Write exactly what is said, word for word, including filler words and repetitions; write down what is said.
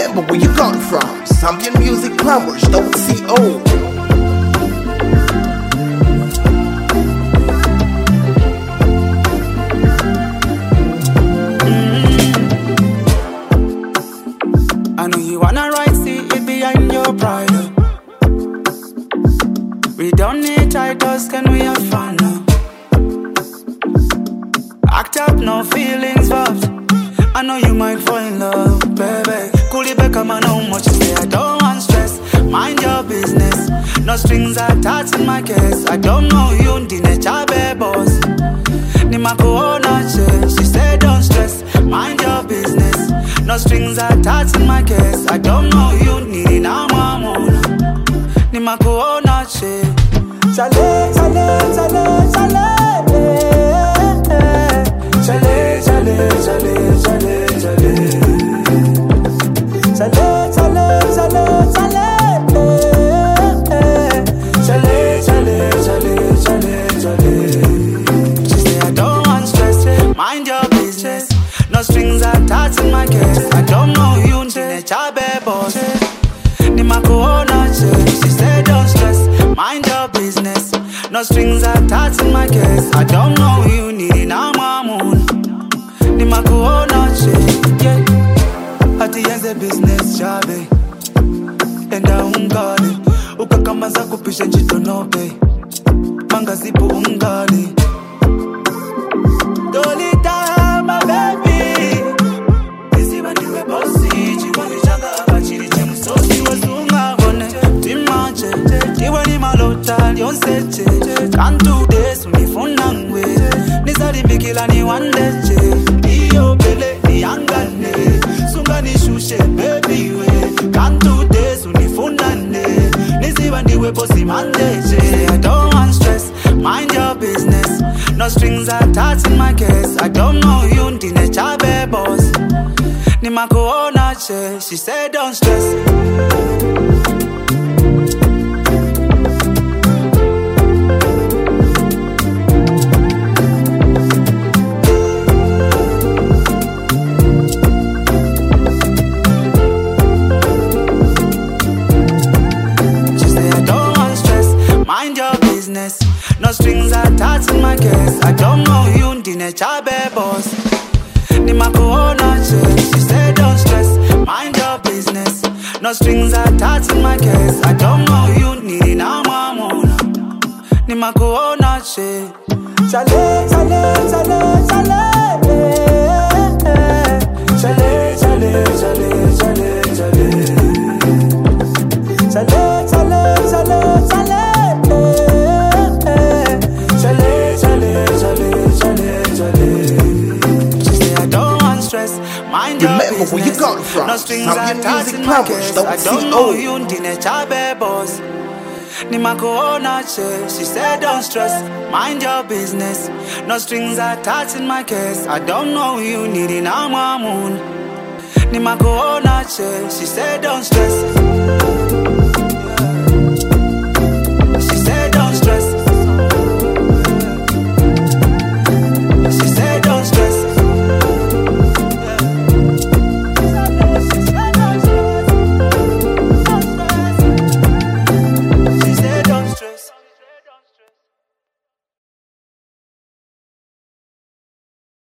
Remember where you got it from. Zambian Music Plumbers dot co. I know you wanna ride, see it behind your pride. We don't need titles, can we have fun now? Act up, no feelings involved. I know you might fall in love, baby. Cool it back, man, how much you say. I don't want stress, mind your business. No strings attached in my case. I don't know you, dine chabe boss. Ni makuona che, she said don't stress, mind your business. No strings attached in my case. I don't know you, ni na mamona. Ni makuona che. Chale, chale, chale, chale. Chale, chale, chale, chale, chale. Chale, chale, chale, chale. Chale, chale, chale, chale, chale. She say I don't want stress, mind your business. No strings attached in my case. I don't know you, Nchine Chabe boss. Ni makuona che. She say don't stress, mind your business. No strings attached in my case. I don't know you, ni na mamun. Ni makuona che. Yeah. At the end of business, Chabe. Enda ungali. Ukakamaza kupisha njito nope. Manga zipu ungali. Dolita, my baby. Isiba niwe bossy. Chiwani changa abachiri chimusosi. Wazunga hone. Timache. Iwe ni malota. Lionseche. Can't do this. Unifuna ngwe. Nizari bikila ni wandeche. Iyo bele ni angane. Sunga ni shushe baby we. Can't do this. Unifuna ne. Niziba niwe bossy mandeche. I don't want stress. Mind your business. No strings attached in my case. I don't know you, Ndine Chabe boss. Ni makuona che. She said don't stress. No strings attached in my case. I don't know you, Ndine Chabe boss. Ni makuona che. She said don't stress, mind your business. No strings attached in my case. I don't know you, ni na mamona. Ni makuona che. Chale, chale, chale, chale. Chale, chale, chale, chale, chale. Chale, chale, chale, chale. Remember where you got it from. No strings attached in my case. I don't know you, Ndine Chabe boss. Ni makuona che. She said don't stress, mind your business. No strings attached in my case. I don't know you, ni na mamun. Ni makuona che. She said don't stress.